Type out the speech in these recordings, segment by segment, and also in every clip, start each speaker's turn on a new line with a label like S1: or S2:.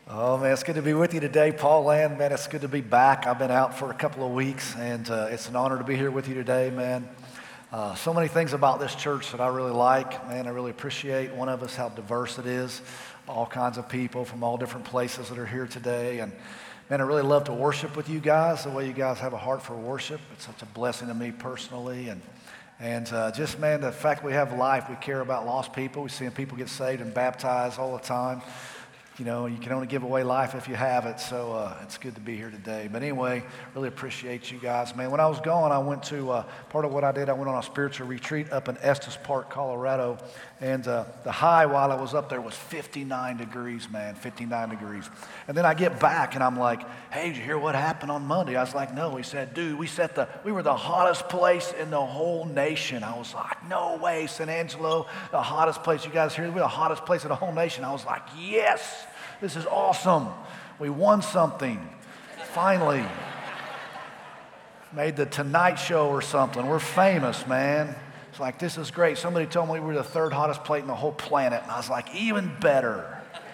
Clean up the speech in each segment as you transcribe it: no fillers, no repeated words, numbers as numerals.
S1: Oh man, it's good to be with you today, Paul Land. Man, it's good to be back. I've been out for a couple of weeks, and it's an honor to be here with you today, man. So many things about this church that I really like, man. I really appreciate. One of us, how diverse it is. All kinds of people from all different places that are here today, and man, I really love to worship with you guys. The way you guys have a heart for worship, it's such a blessing to me personally, and just man, the fact we have life, we care about lost people. We see people get saved and baptized all the time. You know, you can only give away life if you have it, so it's good to be here today. But anyway, really appreciate you guys, man. When I was gone, I went to, part of what I did, I went on a spiritual retreat up in Estes Park, Colorado, and the high while I was up there was 59 degrees, man, 59 degrees. And then I get back, and I'm like, hey, did you hear what happened on Monday? I was like, no. He said, dude, we were the hottest place in the whole nation. I was like, no way, San Angelo, the hottest place. You guys hear, we're the hottest place in the whole nation. I was like, yes. This is awesome. We won something. Finally. Made the Tonight Show or something. We're famous, man. It's like, this is great. Somebody told me we were the third hottest place in the whole planet. And I was like, even better.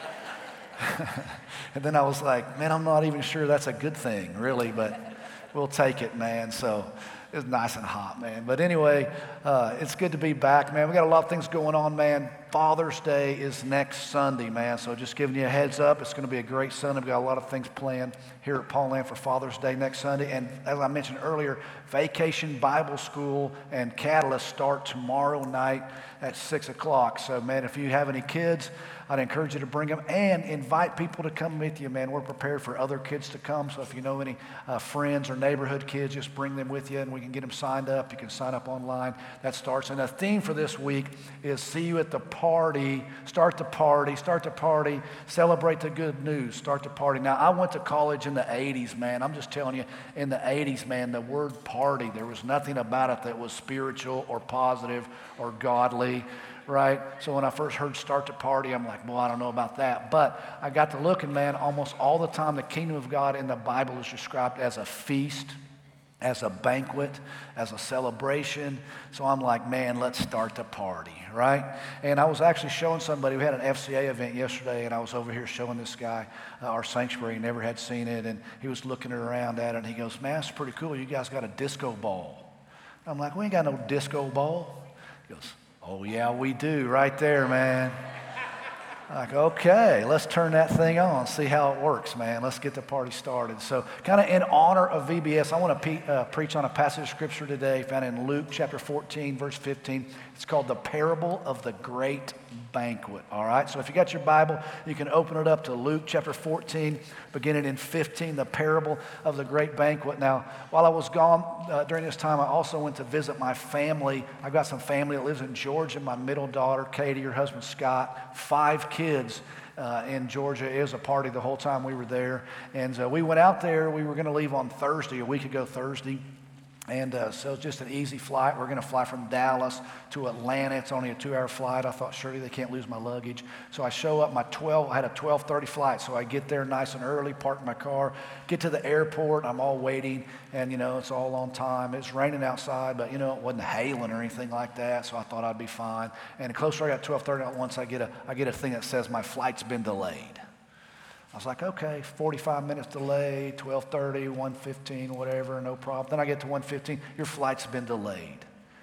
S1: And then I was like, man, I'm not even sure that's a good thing, really. But we'll take it, man. So it's nice and hot, man. But anyway, it's good to be back, man. We got a lot of things going on, man. Father's Day is next Sunday, man. So just giving you a heads up, it's going to be a great Sunday. We've got a lot of things planned here at Paul Land for Father's Day next Sunday. And as I mentioned earlier, Vacation Bible School and Catalyst start tomorrow night at 6 o'clock. So, man, if you have any kids, I'd encourage you to bring them and invite people to come with you, man. We're prepared for other kids to come. So if you know any friends or neighborhood kids, just bring them with you and we can get them signed up. You can sign up online. That starts. And the theme for this week is see you at the party. Start the party, celebrate the good news, start the party. Now, I went to college in the 80s, man. I'm just telling you, in the 80s, man, the word party, there was nothing about it that was spiritual or positive or godly. Right? So when I first heard start the party, I'm like, well, I don't know about that. But I got to looking, man, almost all the time the kingdom of God in the Bible is described as a feast, as a banquet, as a celebration. So I'm like, man, let's start the party, right? And I was actually showing somebody, we had an FCA event yesterday, and I was over here showing this guy our sanctuary. He never had seen it, and he was looking around at it, and he goes, man, that's pretty cool. You guys got a disco ball. I'm like, we ain't got no disco ball. He goes, oh, yeah, we do, right there, man. Like, okay, let's turn that thing on, see how it works, man. Let's get the party started. So kind of in honor of VBS, I want to preach on a passage of Scripture today found in Luke chapter 14, verse 15. It's called the Parable of the Great Banquet, all right? So if you got your Bible, you can open it up to Luke chapter 14, beginning in 15, the Parable of the Great Banquet. Now, while I was gone during this time, I also went to visit my family. I've got some family that lives in Georgia. My middle daughter, Katie, her husband, Scott, 5 kids in Georgia. It was a party the whole time we were there. And we went out there. We were going to leave on Thursday, a week ago Thursday. And so it's just an easy flight. We're going to fly from Dallas to Atlanta. It's only a 2-hour flight. I thought, surely they can't lose my luggage. So I show up, I had a 12:30 flight. So I get there nice and early, park my car, get to the airport. I'm all waiting, and, you know, it's all on time. It's raining outside, but, you know, it wasn't hailing or anything like that, so I thought I'd be fine. And the closer I got 12:30, once I get a thing that says my flight's been delayed. I was like, okay, 45 minutes delay, 12:30, 1:15, whatever, no problem. Then I get to 1:15, your flight's been delayed.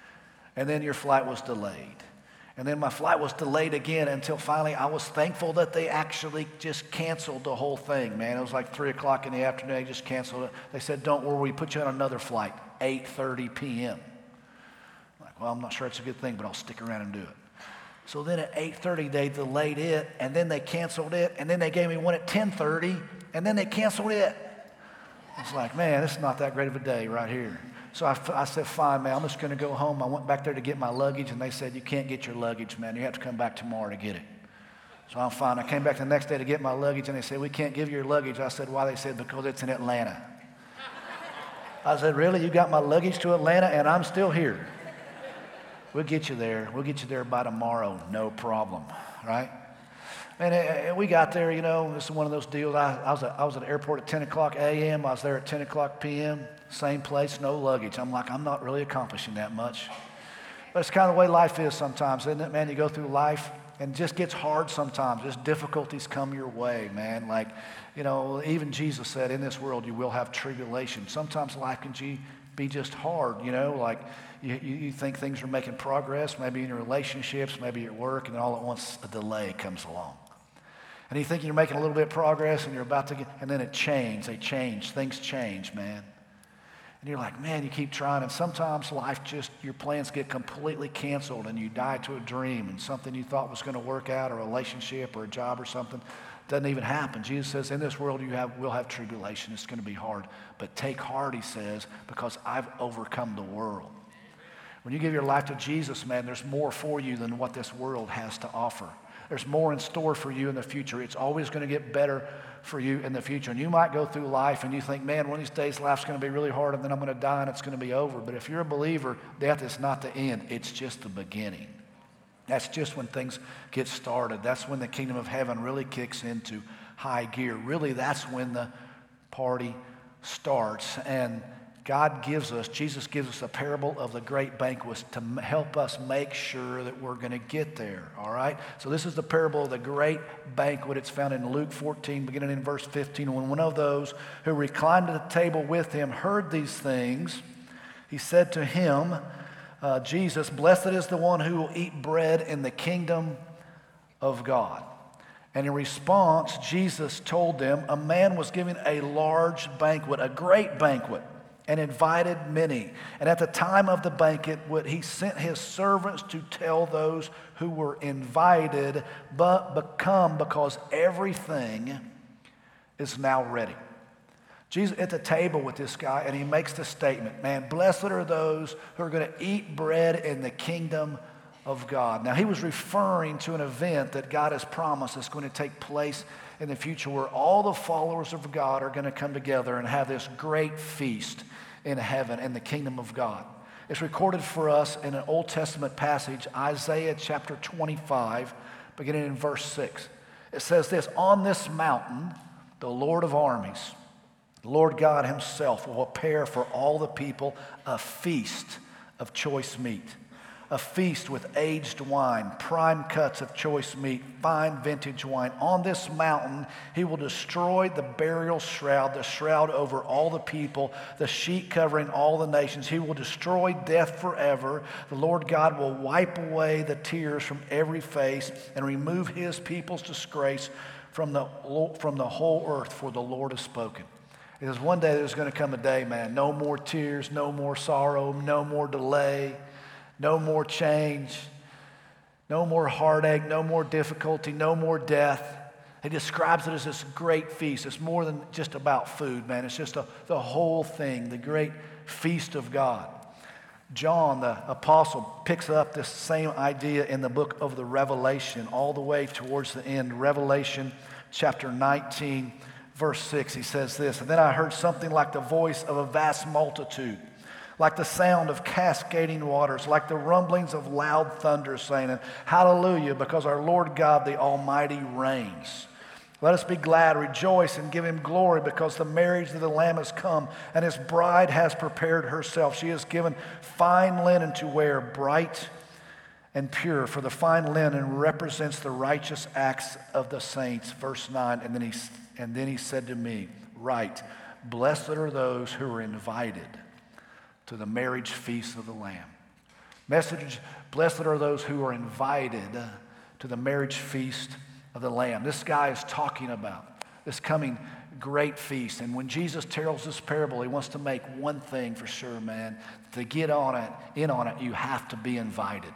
S1: And then your flight was delayed. And then my flight was delayed again until finally I was thankful that they actually just canceled the whole thing, man. It was like 3 o'clock in the afternoon, they just canceled it. They said, don't worry, we put you on another flight, 8:30 p.m. I'm like, well, I'm not sure it's a good thing, but I'll stick around and do it. So then at 8:30, they delayed it, and then they canceled it, and then they gave me one at 10:30, and then they canceled it. I was like, man, this is not that great of a day right here. So I said, fine, man, I'm just going to go home. I went back there to get my luggage, and they said, you can't get your luggage, man. You have to come back tomorrow to get it. So I'm fine. I came back the next day to get my luggage, and they said, we can't give you your luggage. I said, why? They said, because it's in Atlanta. I said, really? You got my luggage to Atlanta, and I'm still here? We'll get you there. We'll get you there by tomorrow. No problem, right? And we got there, you know, this is one of those deals. I was at the airport at 10 o'clock a.m. I was there at 10 o'clock p.m. Same place, no luggage. I'm like, I'm not really accomplishing that much. But it's kind of the way life is sometimes, isn't it, man? You go through life and it just gets hard sometimes. Just difficulties come your way, man. Like, even Jesus said, in this world you will have tribulation. Sometimes life can be just hard, like you think things are making progress, maybe in your relationships, maybe at work, and then all at once a delay comes along. And you think you're making a little bit of progress and you're about to and then things change, man. And you're like, man, you keep trying, and sometimes your plans get completely canceled and you die to a dream, and something you thought was going to work out, a relationship or a job or something, doesn't even happen. Jesus says, in this world we'll have tribulation. It's going to be hard. But take heart, he says, because I've overcome the world. When you give your life to Jesus, man, there's more for you than what this world has to offer. There's more in store for you in the future. It's always going to get better for you in the future. And you might go through life and you think, man, one of these days life's going to be really hard and then I'm going to die and it's going to be over. But if you're a believer, death is not the end. It's just the beginning. That's just when things get started. That's when the kingdom of heaven really kicks into high gear. Really, that's when the party starts. And Jesus gives us a parable of the great banquet to help us make sure that we're going to get there, all right? So this is the parable of the great banquet. It's found in Luke 14, beginning in verse 15. When one of those who reclined at the table with him heard these things, he said to him, Jesus, blessed is the one who will eat bread in the kingdom of God. And in response, Jesus told them, a man was giving a large banquet, a great banquet, and invited many. And at the time of the banquet, he sent his servants to tell those who were invited, but come, because everything is now ready. Jesus at the table with this guy, and he makes the statement, man, blessed are those who are going to eat bread in the kingdom of God. Now, he was referring to an event that God has promised is going to take place in the future where all the followers of God are going to come together and have this great feast in heaven in the kingdom of God. It's recorded for us in an Old Testament passage, Isaiah chapter 25, beginning in verse 6. It says this, on this mountain, the Lord of armies, the Lord God himself will prepare for all the people a feast of choice meat, a feast with aged wine, prime cuts of choice meat, fine vintage wine. On this mountain, he will destroy the burial shroud, the shroud over all the people, the sheet covering all the nations. He will destroy death forever. The Lord God will wipe away the tears from every face and remove his people's disgrace from the whole earth, for the Lord has spoken. It says one day there's going to come a day, man, no more tears, no more sorrow, no more delay, no more change, no more heartache, no more difficulty, no more death. He describes it as this great feast. It's more than just about food, man. It's just the whole thing, the great feast of God. John, the apostle, picks up this same idea in the book of the Revelation all the way towards the end. Revelation chapter 19, verse 6, he says this, and then I heard something like the voice of a vast multitude, like the sound of cascading waters, like the rumblings of loud thunder, saying, hallelujah, because our Lord God the Almighty reigns. Let us be glad, rejoice, and give him glory, because the marriage of the Lamb has come, and his bride has prepared herself. She is given fine linen to wear, bright and pure, for the fine linen represents the righteous acts of the saints. Verse 9, and then he said to me, write, blessed are those who are invited to the marriage feast of the Lamb. Message, blessed are those who are invited to the marriage feast of the Lamb. This guy is talking about this coming great feast. And when Jesus tells this parable, he wants to make one thing for sure, man. To get in on it, you have to be invited.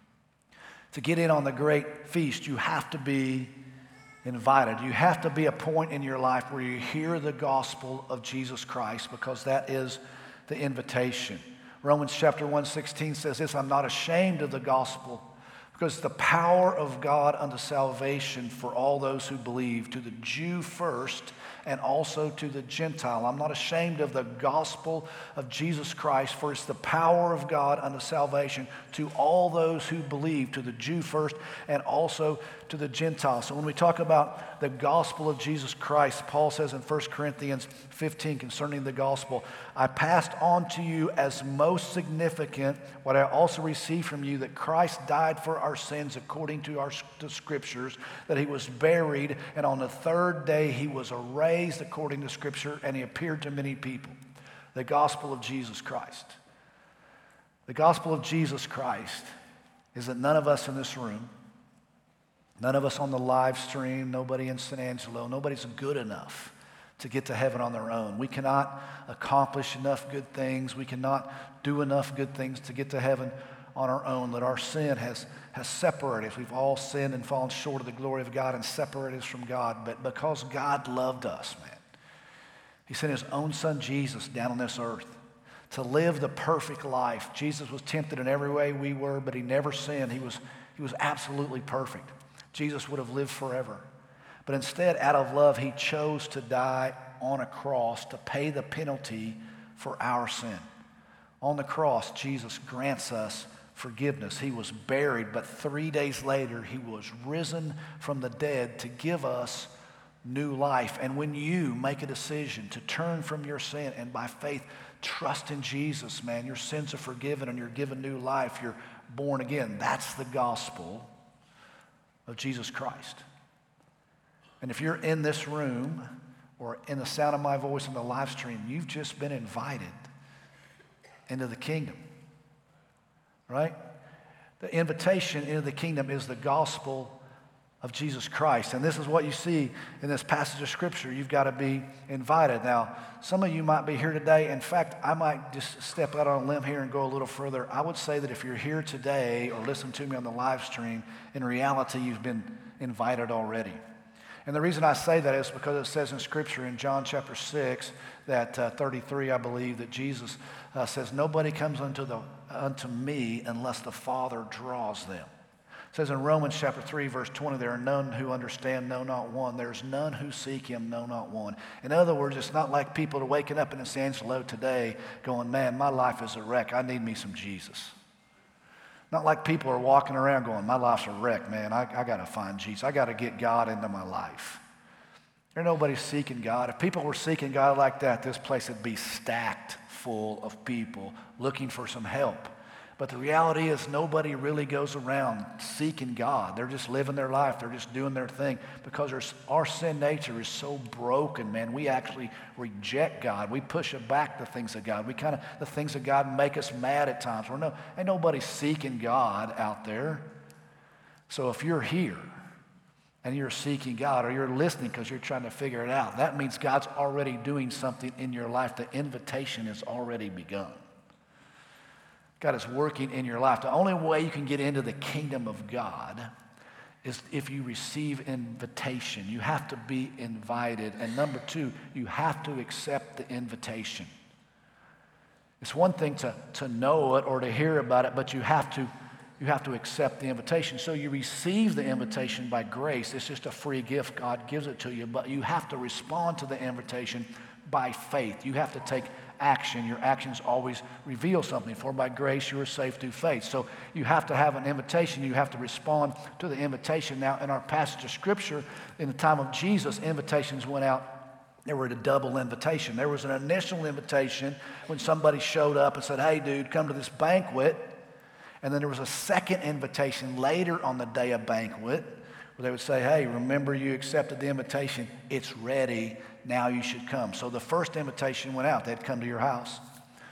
S1: To get in on the great feast, you have to be invited. You have to be a point in your life where you hear the gospel of Jesus Christ, because that is the invitation. Romans chapter 1:16 says this, I'm not ashamed of the gospel, because it's the power of God unto salvation for all those who believe, to the Jew first and also to the Gentile. I'm not ashamed of the gospel of Jesus Christ, for it's the power of God unto salvation to all those who believe, to the Jew first and also to the Gentiles. So when we talk about the gospel of Jesus Christ, Paul says in 1 Corinthians 15 concerning the gospel, I passed on to you as most significant what I also received from you, that Christ died for our sins according to the scriptures, that he was buried, and on the third day he was raised according to scripture, and he appeared to many people. The gospel of Jesus Christ. The gospel of Jesus Christ is that none of us in this room, none of us on the live stream, nobody in San Angelo, nobody's good enough to get to heaven on their own. We cannot accomplish enough good things. We cannot do enough good things to get to heaven on our own. That our sin has separated us. We've all sinned and fallen short of the glory of God and separated us from God. But because God loved us, man, he sent his own son Jesus down on this earth to live the perfect life. Jesus was tempted in every way we were, but he never sinned. He was absolutely perfect. Jesus would have lived forever. But instead, out of love, he chose to die on a cross to pay the penalty for our sin. On the cross, Jesus grants us forgiveness. He was buried, but 3 days later, he was risen from the dead to give us new life. And when you make a decision to turn from your sin and by faith trust in Jesus, man, your sins are forgiven and you're given new life. You're born again. That's the gospel of Jesus Christ. And if you're in this room or in the sound of my voice in the live stream, you've just been invited into the kingdom, right? The invitation into the kingdom is the gospel of Jesus Christ. And this is what you see in this passage of Scripture. You've got to be invited. Now, some of you might be here today. In fact, I might just step out on a limb here and go a little further. I would say that if you're here today or listen to me on the live stream, in reality, you've been invited already. And the reason I say that is because it says in Scripture in John chapter 6, that 33, I believe, that Jesus says, nobody comes unto me unless the Father draws them. It says in Romans chapter 3, verse 20, there are none who understand, no, not one. There's none who seek him, no, not one. In other words, it's not like people are waking up in San Angelo today going, man, my life is a wreck. I need me some Jesus. Not like people are walking around going, my life's a wreck, man. I got to find Jesus. I got to get God into my life. There's nobody seeking God. If people were seeking God like that, this place would be stacked full of people looking for some help. But the reality is nobody really goes around seeking God. They're just living their life. They're just doing their thing because our sin nature is so broken, man. We actually reject God. We push back the things of God. The things of God make us mad at times. Ain't nobody seeking God out there. So if you're here and you're seeking God or you're listening because you're trying to figure it out, that means God's already doing something in your life. The invitation has already begun. God is working in your life. The only way you can get into the kingdom of God is if you receive invitation. You have to be invited. And number two, you have to accept the invitation. It's one thing to know it or to hear about it, but you have to accept the invitation. So you receive the invitation by grace. It's just a free gift. God gives it to you, but you have to respond to the invitation by faith. You have to take action. Your actions always reveal something. For by grace you are saved through faith. So you have to have an invitation. You have to respond to the invitation. Now, in our passage of Scripture, in the time of Jesus, invitations went out. There were a double invitation. There was an initial invitation when somebody showed up and said, hey, dude, come to this banquet. And then there was a second invitation later on the day of banquet where they would say, hey, remember you accepted the invitation. It's ready. Now you should come. So the first invitation went out. They'd come to your house.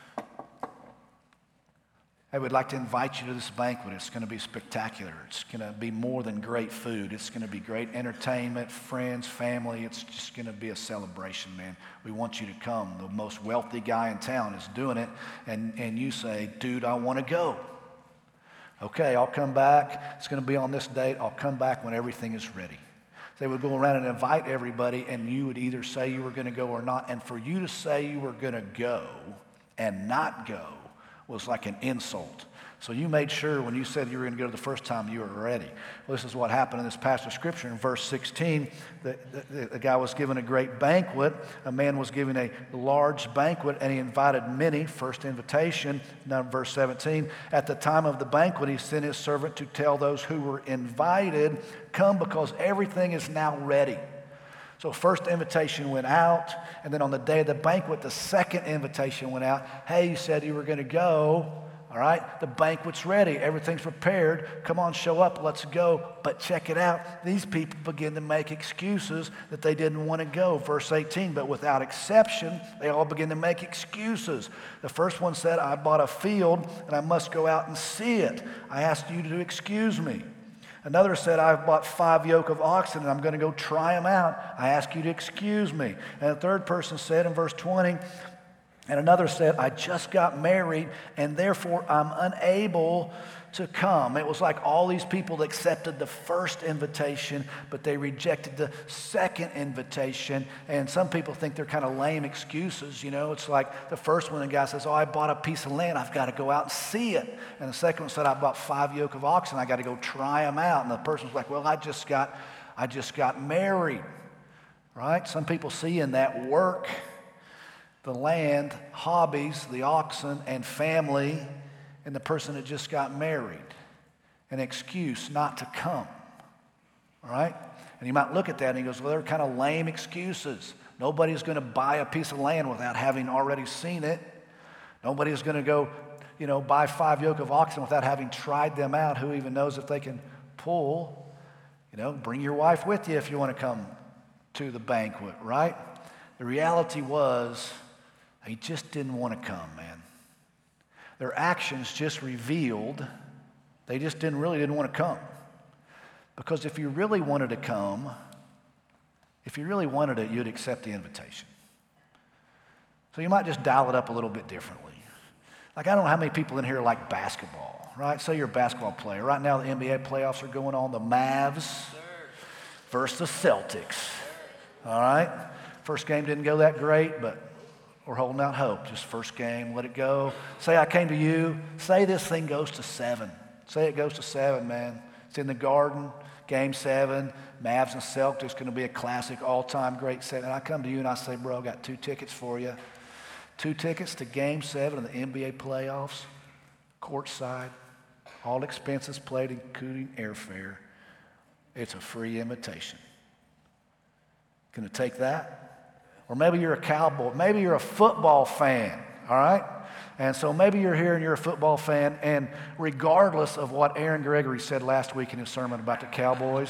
S1: I would like to invite you to this banquet. It's going to be spectacular. It's going to be more than great food. It's going to be great entertainment, friends, family. It's just going to be a celebration, man. We want you to come. The most wealthy guy in town is doing it. And you say, dude, I want to go. Okay, I'll come back. It's going to be on this date. I'll come back when everything is ready. They would go around and invite everybody, and you would either say you were going to go or not. And for you to say you were going to go and not go was like an insult. So you made sure when you said you were going to go the first time, you were ready. Well, this is what happened in this passage of Scripture. In verse 16, the guy was given a great banquet. A man was given a large banquet, and he invited many. First invitation. Now, verse 17, at the time of the banquet, he sent his servant to tell those who were invited, come because everything is now ready. So first invitation went out, and then on the day of the banquet, the second invitation went out. Hey, you said you were going to go. All right, the banquet's ready. Everything's prepared. Come on, show up. Let's go. But check it out. These people begin to make excuses that they didn't want to go. Verse 18, but without exception, they all begin to make excuses. The first one said, I bought a field and I must go out and see it. I asked you to excuse me. Another said, I've bought 5 yoke of oxen and I'm going to go try them out. I ask you to excuse me. And a third person said in verse 20, and another said, I just got married and therefore I'm unable to come. It was like all these people accepted the first invitation, but they rejected the second invitation. And some people think they're kind of lame excuses. You know, it's like the first one, the guy says, oh, I bought a piece of land. I've got to go out and see it. And the second one said, I bought 5 yoke of oxen. I got to go try them out. And the person's like, well, I just got married, right? Some people see in that work, the land, hobbies, the oxen, and family, and the person that just got married, an excuse not to come, all right? And you might look at that and he goes, well, they're kind of lame excuses. Nobody's going to buy a piece of land without having already seen it. Nobody's going to go, buy 5 yoke of oxen without having tried them out. Who even knows if they can pull? Bring your wife with you if you want to come to the banquet, right? The reality was, he just didn't want to come, man. Their actions just revealed they just really didn't want to come. Because if you really wanted to come, if you really wanted it, you'd accept the invitation. So you might just dial it up a little bit differently. Like, I don't know how many people in here like basketball, right? Say you're a basketball player. Right now the NBA playoffs are going on. The Mavs versus the Celtics. All right? First game didn't go that great, but we're holding out hope. Just first game, let it go. Say I came to you. Say this thing goes to 7. Say it goes to 7, man. It's in the Garden, game 7. Mavs and Celtics, going to be a classic, all-time great 7. I come to you and I say, bro, I got 2 tickets for you. 2 tickets to game 7 of the NBA playoffs, courtside, all expenses paid, including airfare. It's a free invitation. Going to take that? Or maybe you're a Cowboy. Maybe you're a football fan, all right? And so maybe you're here and you're a football fan, and regardless of what Aaron Gregory said last week in his sermon about the Cowboys,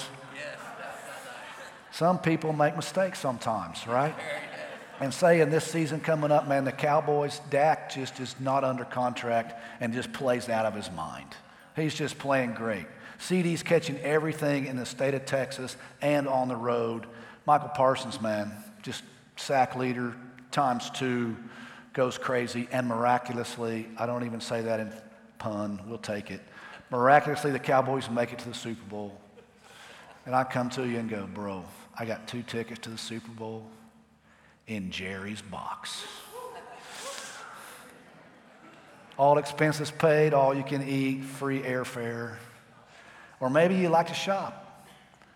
S1: some people make mistakes sometimes, right? And saying this season coming up, man, the Cowboys, Dak just is not under contract and just plays out of his mind. He's just playing great. CD's catching everything in the state of Texas and on the road. Michael Parsons, man, just sack leader times 2, goes crazy, and miraculously, I don't even say that in pun, we'll take it. Miraculously, the Cowboys make it to the Super Bowl. And I come to you and go, bro, I got 2 tickets to the Super Bowl in Jerry's box. All expenses paid, all you can eat, free airfare. Or maybe you like to shop.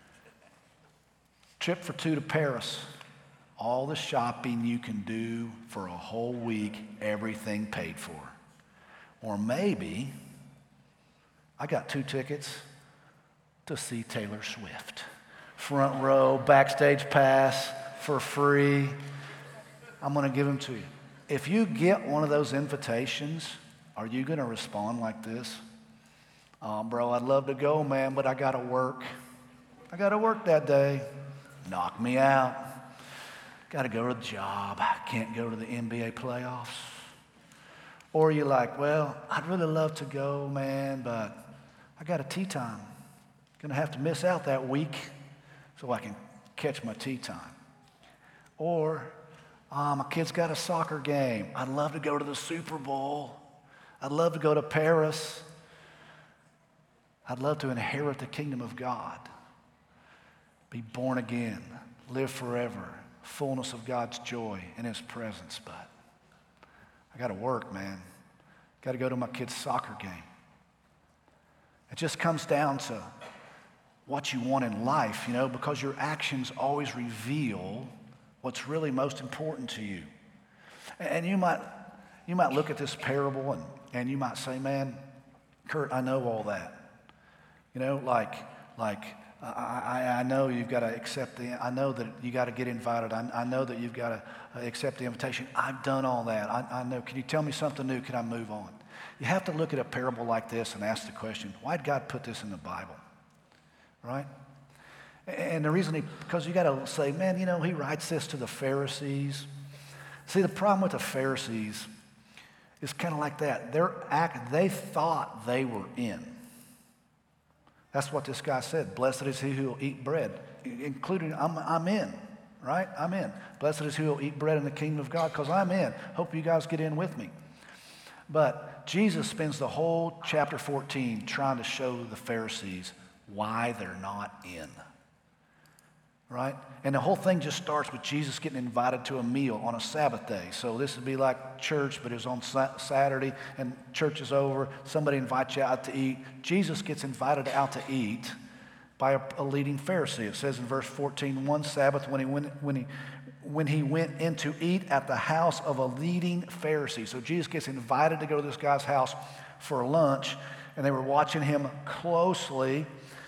S1: Trip for 2 to Paris. All the shopping you can do for a whole week, everything paid for. Or maybe I got 2 tickets to see Taylor Swift. Front row, backstage pass for free. I'm going to give them to you. If you get one of those invitations, are you going to respond like this? Oh, bro, I'd love to go, man, but I got to work. I got to work that day. Knock me out. Got to go to the job. I can't go to the NBA playoffs. Or you're like, well, I'd really love to go, man, but I got a tea time. Going to have to miss out that week so I can catch my tea time. Or my kid's got a soccer game. I'd love to go to the Super Bowl. I'd love to go to Paris. I'd love to inherit the kingdom of God. Be born again. Live forever. Fullness of God's joy in his presence. But I got to work, man. Got to go to my kid's soccer game. It just comes down to what you want in life, because your actions always reveal what's really most important to you. And you might look at this parable and you might say, man, Kurt, I know all that. I know you've got to accept I know that you got to get invited. I know that you've got to accept the invitation. I've done all that. I know. Can you tell me something new? Can I move on? You have to look at a parable like this and ask the question, why did God put this in the Bible? Right? And the reason because you got to say, man, he writes this to the Pharisees. See, the problem with the Pharisees is kind of like that. They thought they were in. That's what this guy said. Blessed is he who will eat bread, including I'm in, right? I'm in. Blessed is he who will eat bread in the kingdom of God, because I'm in. Hope you guys get in with me. But Jesus spends the whole chapter 14 trying to show the Pharisees why they're not in. Right? And the whole thing just starts with Jesus getting invited to a meal on a Sabbath day. So this would be like church, but it was on Saturday, and church is over. Somebody invites you out to eat. Jesus gets invited out to eat by a leading Pharisee. It says in verse 14, one Sabbath when he went in to eat at the house of a leading Pharisee. So Jesus gets invited to go to this guy's house for lunch, and they were watching him closely.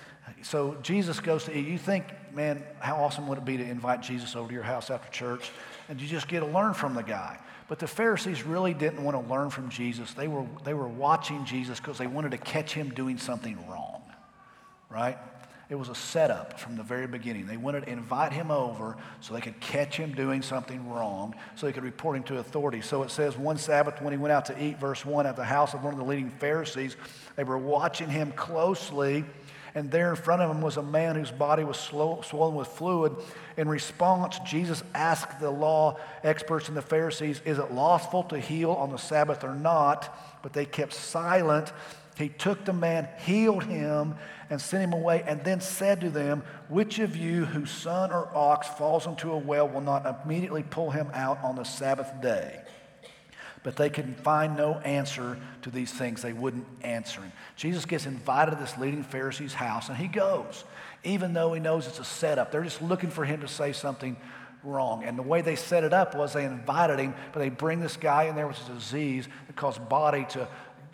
S1: So Jesus goes to eat. You think, man, how awesome would it be to invite Jesus over to your house after church and you just get to learn from the guy? But the Pharisees really didn't want to learn from Jesus. They were watching Jesus because they wanted to catch him doing something wrong, right? It was a setup from the very beginning. They wanted to invite him over so they could catch him doing something wrong, so they could report him to authority. So it says one Sabbath when he went out to eat, verse 1, at the house of one of the leading Pharisees, they were watching him closely. And there in front of him was a man whose body was swollen with fluid. In response, Jesus asked the law experts and the Pharisees, is it lawful to heal on the Sabbath or not? But they kept silent. He took the man, healed him, and sent him away, and then said to them, which of you whose son or ox falls into a well will not immediately pull him out on the Sabbath day? But they could find no answer to these things. They wouldn't answer him. Jesus gets invited to this leading Pharisee's house, and he goes, even though he knows it's a setup. They're just looking for him to say something wrong. And the way they set it up was they invited him, but they bring this guy in there with a disease that caused body to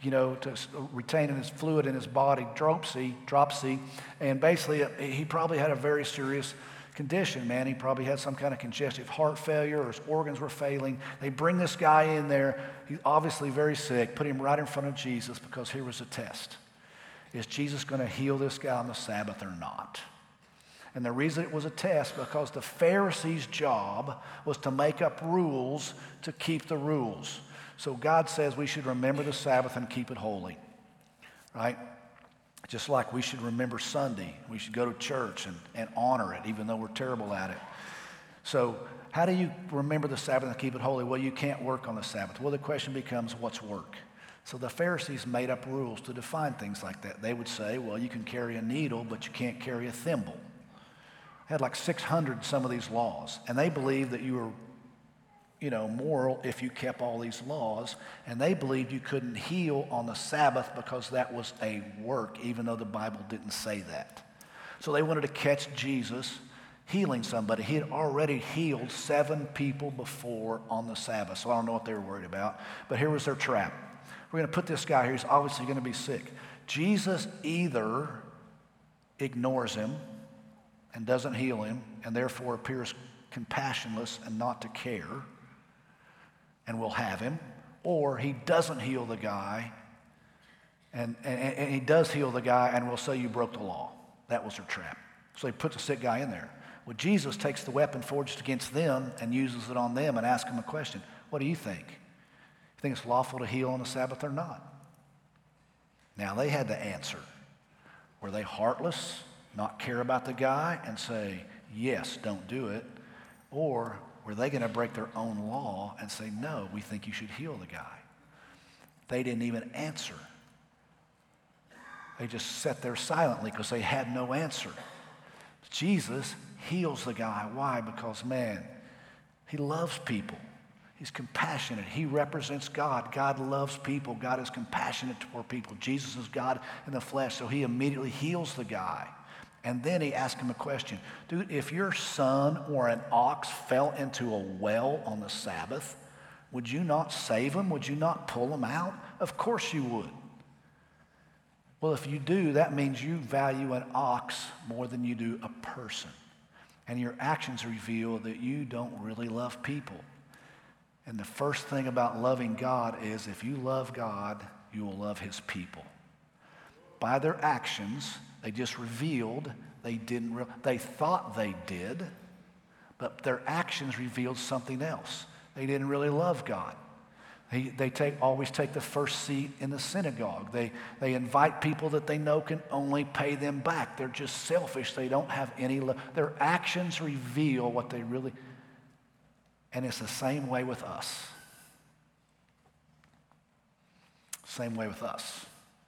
S1: retain in his fluid in his body, dropsy. And basically, he probably had a very serious condition, man. He probably had some kind of congestive heart failure, or his organs were failing. They bring this guy in there. He's obviously very sick. Put him right in front of Jesus, because here was a test. Is Jesus going to heal this guy on the Sabbath or not? And the reason it was a test, because the Pharisees' job was to make up rules to keep the rules. So God says we should remember the Sabbath and keep it holy, right? Just like we should remember Sunday. We should go to church and honor it, even though we're terrible at it. So how do you remember the Sabbath and keep it holy? Well, you can't work on the Sabbath. Well, the question becomes, what's work? So the Pharisees made up rules to define things like that. They would say, well, you can carry a needle, but you can't carry a thimble. They had like 600 some of these laws. And they believed that you were moral if you kept all these laws. And they believed you couldn't heal on the Sabbath because that was a work, even though the Bible didn't say that. So they wanted to catch Jesus healing somebody. He had already healed 7 people before on the Sabbath. So I don't know what they were worried about. But here was their trap. We're going to put this guy here. He's obviously going to be sick. Jesus either ignores him and doesn't heal him, and therefore appears compassionless and not to care, and will have him, or he doesn't heal the guy, and he does heal the guy, and will say you broke the law. That was their trap. So they put the sick guy in there. Well, Jesus takes the weapon forged against them and uses it on them and asks them a question. What do you think? You think it's lawful to heal on the Sabbath or not? Now, they had to answer. Were they heartless, not care about the guy, and say, yes, don't do it? Or were they going to break their own law and say, no, we think you should heal the guy? They didn't even answer. They just sat there silently because they had no answer. Jesus heals the guy. Why? Because, man, he loves people. He's compassionate. He represents God. God loves people. God is compassionate toward people. Jesus is God in the flesh, so he immediately heals the guy. And then he asked him a question. Dude, if your son or an ox fell into a well on the Sabbath, would you not save him? Would you not pull him out? Of course you would. Well, if you do, that means you value an ox more than you do a person. And your actions reveal that you don't really love people. And the first thing about loving God is if you love God, you will love his people. By their actions, they just revealed they thought they did, but their actions revealed something else. They didn't really love God. They always take the first seat in the synagogue. They invite people that they know can only pay them back. They're just selfish. They don't have any love. Their actions reveal what they really. And it's the same way with us. Same way with us.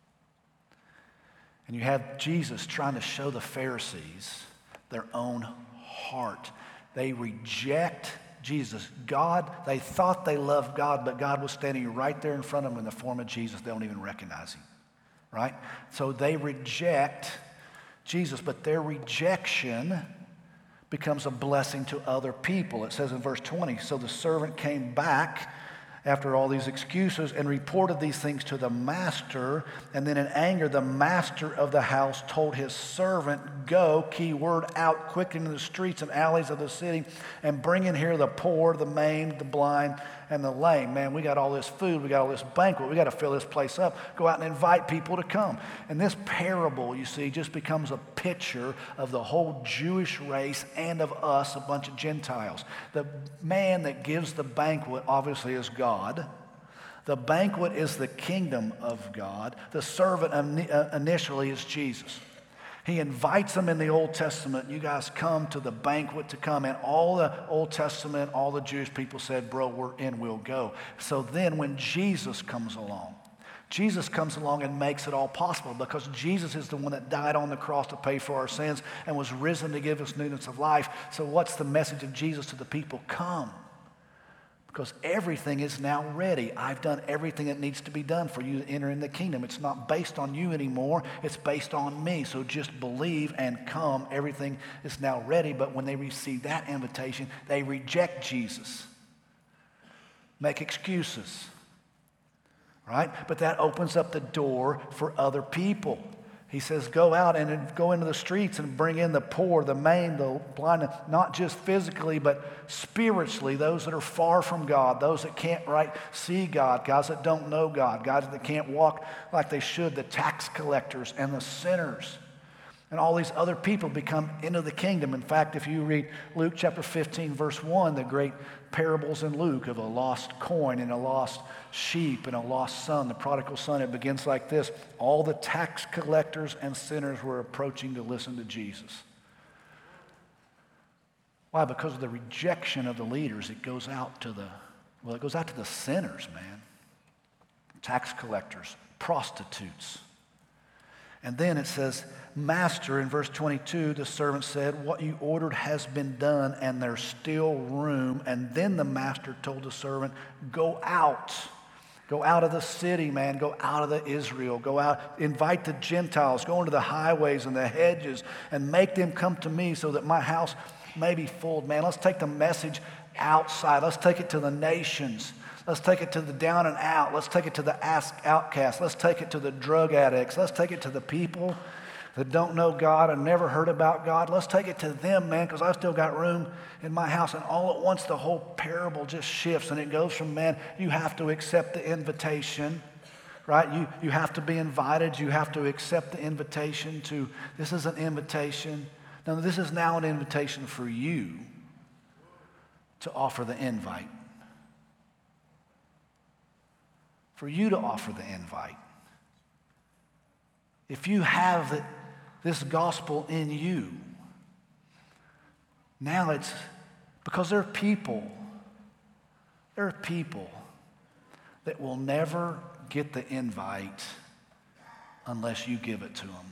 S1: And you have Jesus trying to show the Pharisees their own heart. They reject Jesus. God, they thought they loved God, but God was standing right there in front of them in the form of Jesus. They don't even recognize him, right? So they reject Jesus, but their rejection becomes a blessing to other people. It says in verse 20, so the servant came back after all these excuses and reported these things to the master. And then in anger, the master of the house told his servant, go, key word, out quick into the streets and alleys of the city and bring in here the poor, the maimed, the blind, and the lame. Man, we got all this food. We got all this banquet. We got to fill this place up. Go out and invite people to come. And this parable, you see, just becomes a picture of the whole Jewish race and of us, a bunch of Gentiles. The man that gives the banquet obviously is God. The banquet is the kingdom of God. The servant initially is Jesus. He invites them in the Old Testament. You guys come to the banquet to come. And all the Old Testament, all the Jewish people said, bro, we're in, we'll go. So then when Jesus comes along and makes it all possible because Jesus is the one that died on the cross to pay for our sins and was risen to give us newness of life. So what's the message of Jesus to the people? Come. Because everything is now ready. I've done everything that needs to be done for you to enter in the kingdom. It's not based on you anymore. It's based on me. So just believe and come. Everything is now ready. But when they receive that invitation, they reject Jesus. Make excuses. Right? But that opens up the door for other people. He says, go out and go into the streets and bring in the poor, the maimed, the blind, not just physically, but spiritually, those that are far from God, those that can't see God, guys that don't know God, guys that can't walk like they should, the tax collectors and the sinners. And all these other people become into the kingdom. In fact, if you read Luke chapter 15, verse 1, the great parables in Luke of a lost coin and a lost sheep and a lost son, the prodigal son, it begins like this. All the tax collectors and sinners were approaching to listen to Jesus. Why? Because of the rejection of the leaders, it goes out to the sinners, man. Tax collectors, prostitutes. And then it says, Master, in verse 22, the servant said, what you ordered has been done, and there's still room. And then the master told the servant, go out. Go out of the city, man. Go out of the Israel. Go out. Invite the Gentiles. Go into the highways and the hedges and make them come to me so that my house may be full. Man, let's take the message outside. Let's take it to the nations. Let's take it to the down and out. Let's take it to the outcasts. Let's take it to the drug addicts. Let's take it to the people that don't know God and never heard about God. Let's take it to them, man, because I've still got room in my house. And all at once, the whole parable just shifts, and it goes from, man, you have to accept the invitation, right? You have to be invited. You have to accept the invitation to, this is an invitation. Now, this is now an invitation for you to offer the invite. For you to offer the invite. If you have this gospel in you, now it's because there are people that will never get the invite unless you give it to them.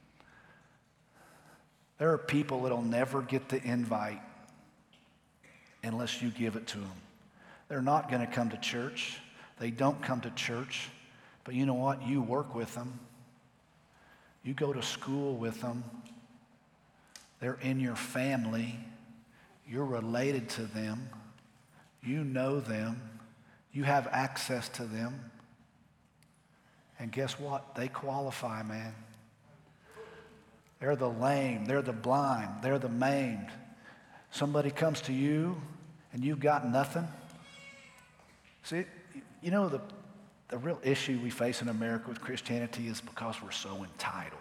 S1: There are people that will never get the invite unless you give it to them. They're not going to come to church. They don't come to church. But you know what? You work with them. You go to school with them. They're in your family. You're related to them. You know them. You have access to them. And guess what? They qualify, man. They're the lame. They're the blind. They're the maimed. Somebody comes to you and you've got nothing. See, you know, the real issue we face in America with Christianity is because we're so entitled.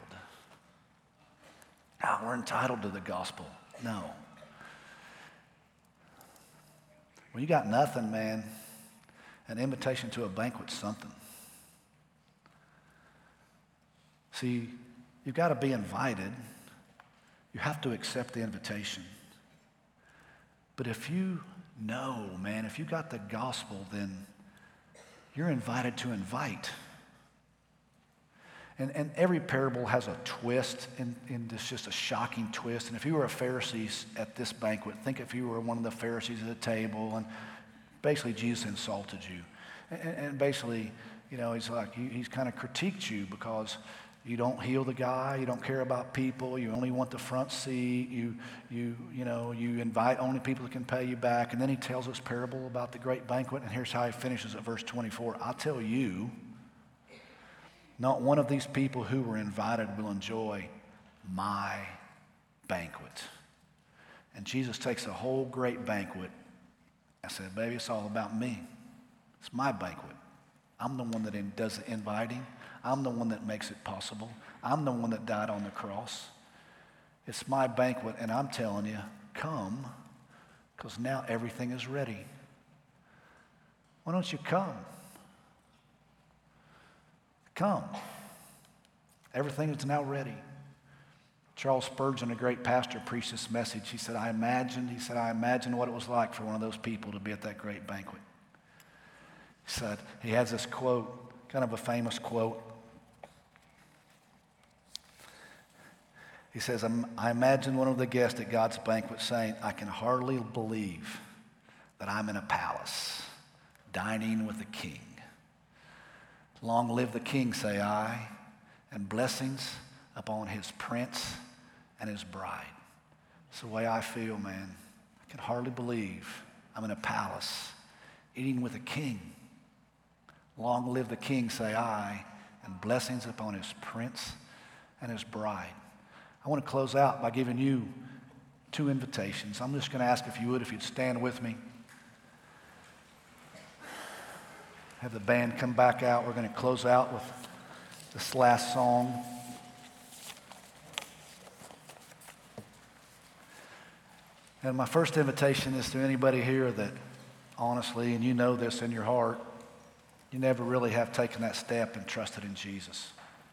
S1: We're entitled to the gospel. No. When you got nothing, man, an invitation to a banquet's something. See, you've got to be invited. You have to accept the invitation. But if you know, man, if you got the gospel, then you're invited to invite. And every parable has a twist, and it's just a shocking twist. And if you were a Pharisee at this banquet, think if you were one of the Pharisees at the table, and basically Jesus insulted you. And basically, you know, he's kind of critiqued you because you don't heal the guy, you don't care about people, you only want the front seat, you invite only people that can pay you back. And then he tells this parable about the great banquet, and here's how he finishes at verse 24. I tell you, not one of these people who were invited will enjoy my banquet. And Jesus takes a whole great banquet. I said, baby, it's all about me. It's my banquet. I'm the one that does the inviting. I'm the one that makes it possible. I'm the one that died on the cross. It's my banquet, and I'm telling you, come, because now everything is ready. Why don't you come? Come. Everything is now ready. Charles Spurgeon, a great pastor, preached this message. He said, I imagined what it was like for one of those people to be at that great banquet. He said, he has this quote, kind of a famous quote. He says, I imagine one of the guests at God's banquet saying, I can hardly believe that I'm in a palace, dining with the king. Long live the king, say I, and blessings upon his prince and his bride. It's the way I feel, man. I can hardly believe I'm in a palace, eating with a king. Long live the king, say I, and blessings upon his prince and his bride. I want to close out by giving you 2 invitations. I'm just going to ask if you'd stand with me. Have the band come back out. We're going to close out with this last song. And my first invitation is to anybody here that honestly, and you know this in your heart, you never really have taken that step and trusted in Jesus.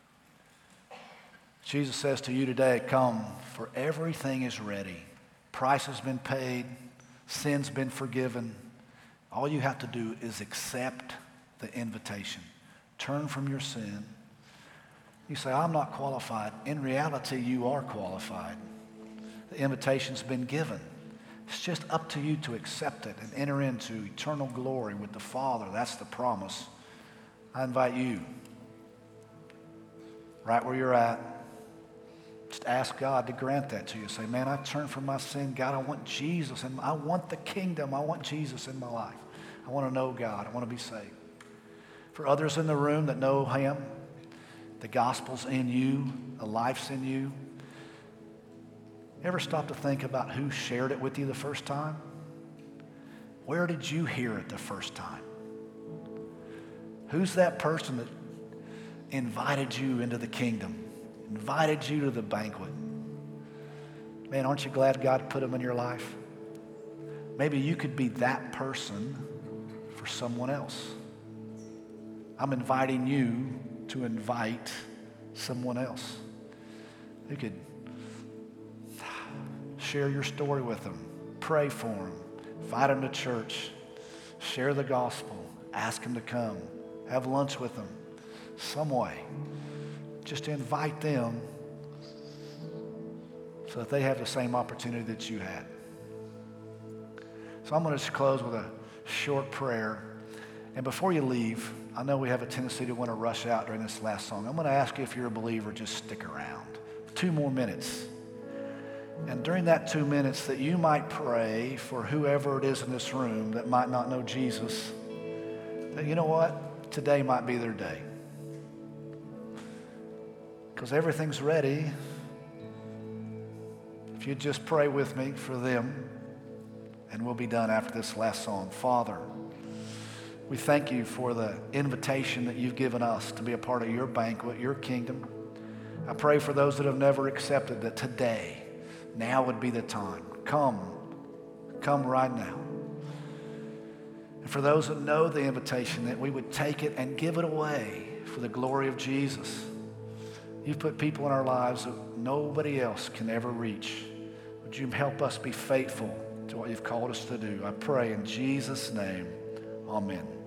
S1: Jesus says to you today, come, for everything is ready. Price has been paid. Sin's been forgiven. All you have to do is accept the invitation. Turn from your sin. You say, I'm not qualified. In reality, you are qualified. The invitation's been given. It's just up to you to accept it and enter into eternal glory with the Father. That's the promise. I invite you, right where you're at, just ask God to grant that to you. Say, man, I turn from my sin. God, I want Jesus, and I want the kingdom. I want Jesus in my life. I want to know God. I want to be saved. For others in the room that know him, the gospel's in you, the life's in you. Ever stop to think about who shared it with you the first time? Where did you hear it the first time? Who's that person that invited you into the kingdom, invited you to the banquet? Man, aren't you glad God put them in your life? Maybe you could be that person for someone else. I'm inviting you to invite someone else. You could share your story with them, pray for them, invite them to church, share the gospel, ask them to come, have lunch with them, some way. Just to invite them so that they have the same opportunity that you had. So I'm going to just close with a short prayer. And before you leave, I know we have a tendency to want to rush out during this last song. I'm going to ask you, if you're a believer, just stick around. 2 more minutes. And during that 2 minutes, that you might pray for whoever it is in this room that might not know Jesus, that you know what? Today might be their day. Because everything's ready. If you'd just pray with me for them, and we'll be done after this last song. Father, we thank you for the invitation that you've given us to be a part of your banquet, your kingdom. I pray for those that have never accepted that today, now would be the time. Come right now. And for those that know the invitation, that we would take it and give it away for the glory of Jesus. You've put people in our lives that nobody else can ever reach. Would you help us be faithful to what you've called us to do? I pray in Jesus' name, amen.